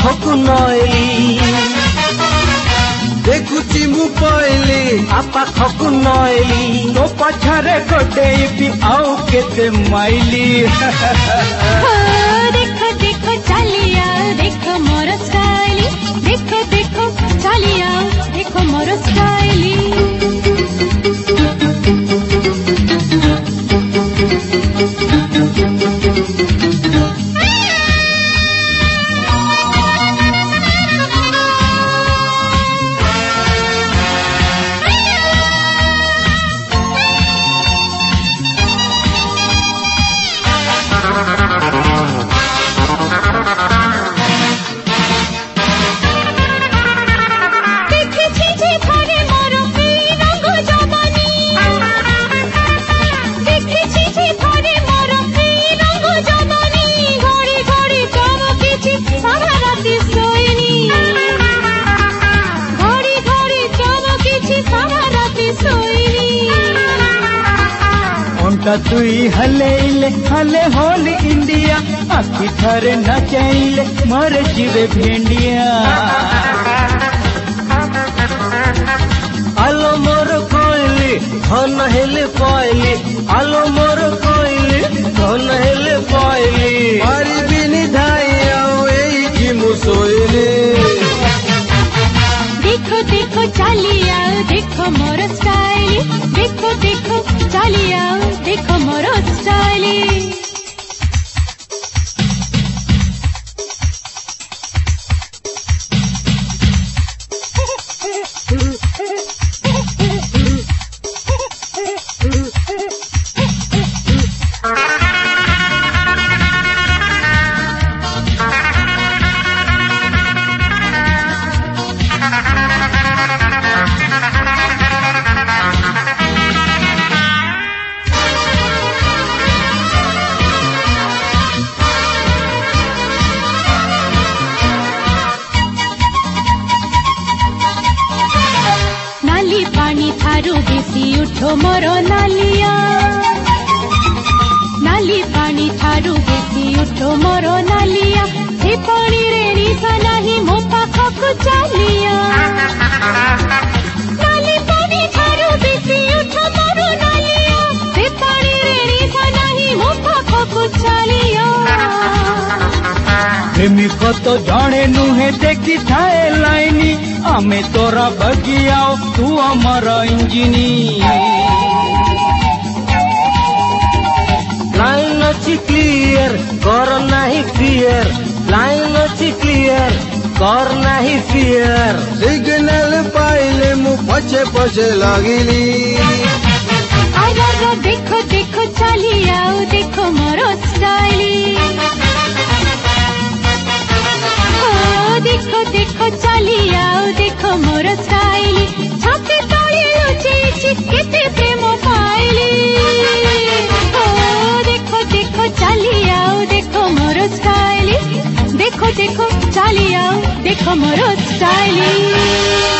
पाखकु नइली देखुची मु पइली आ पाखकु नइली तो पछरे गोटेबी आउ केते माइली देखो देखो चलिया देखो मोर स्टाइल देखो देखो चलिया देखो मोर स्टाइल तुई हले हले होल इंडिया आखि थरे नचैले मरे चिरे भेंडिया आलो मोर कोइली धन हेले पाइली आलो मोर कोइली धन हेले पाइली मारी बिनी धाई आओ एई की मुसोइली देखो देखो चलिया देखो मोर स्टाइल देखो देखो चलिया देखो मोर स्टाइल पानी थारू बेसी उठो मोरो नालिया नाली पानी थारू बेसी उठो मोरो नालिया हे पानी रे निशा नहीं मो पाखकु चलिया नाली पानी थारू बेसी उठो मोरो नालिया हे पानी रे निशा नहीं मो पाखकु चलिया प्रेमी को तो जाने नुहे देखी थाए लाइनी आमे तोरा बगियाओ तू हमारा इंजिनी लाइन अच्छी क्लियर कर नहीं फियर लाइन अच्छी क्लियर कर नहीं फियर सिग्नल पाइले मु पछे पछे लागिली आगा देखो देखो चलिया देखो मोरो स्टाइल देखो देखो चलिया देखो मोर स्टाइल छाती तले लुचि केते प्रेम पाइली देखो देखो चलिया देखो मोर स्टाइल देखो देखो चलिया देखो मोर स्टाइल।